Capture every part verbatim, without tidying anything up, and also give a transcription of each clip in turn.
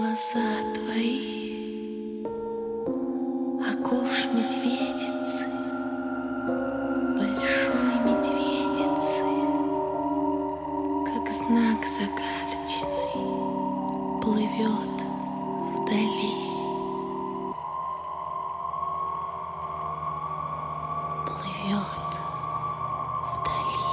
глаза твои, а ковш медведицы, большой медведицы, как знак загадочный, плывет вдали. Плывет вдали.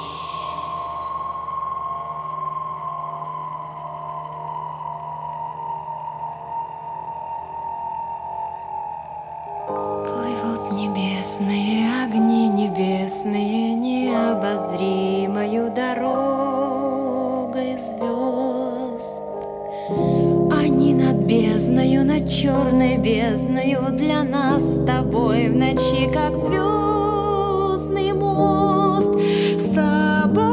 Плывут небесные огни, небесные, необозримою дорогой звезд. Они над бездною, над черной бездною, для нас с тобой в ночи, как звездный мост. С тобою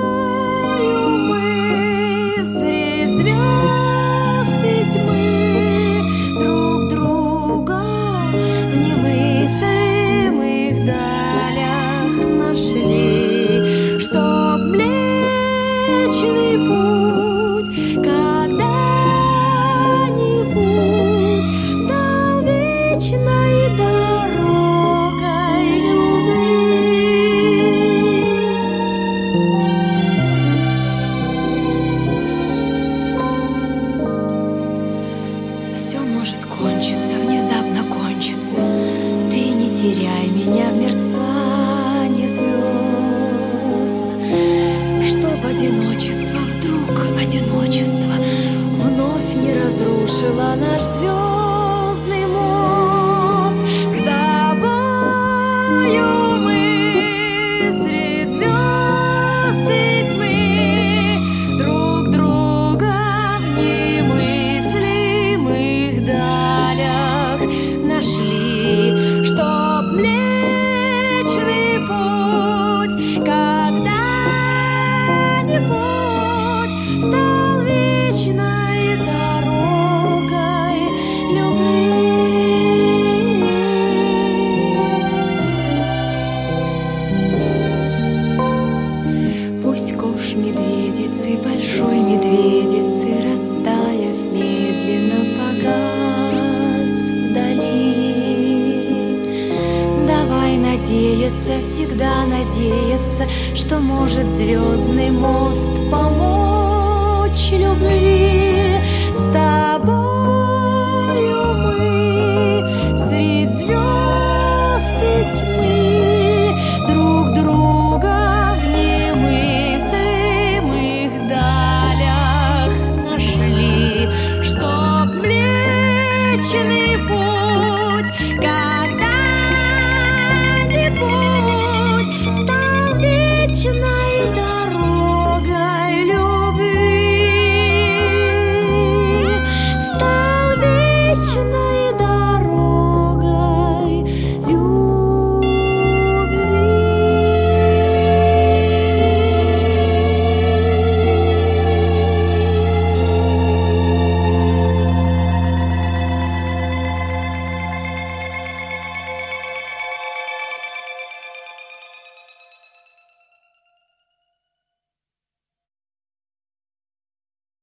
мы средь звезд и тьмы друг друга в немыслимых далях нашли, чтоб Млечный Путь когда стал вечной дорогой любви. Все может кончиться, внезапно кончиться. Ты не теряй меня в мерцании звезд, чтоб одиночество, вдруг одиночество вновь не разрушило наш звездный мост. С тобою мы средь звезд и тьмы друг друга в немыслимых далях нашли, чтоб Млечный Путь когда-нибудь стал вечной дорогой любви. Пусть ковш медведицы, большой медведицы, растаяв медленно погас вдали. Давай надеяться, всегда надеяться, что может звездный мост помочь любви. С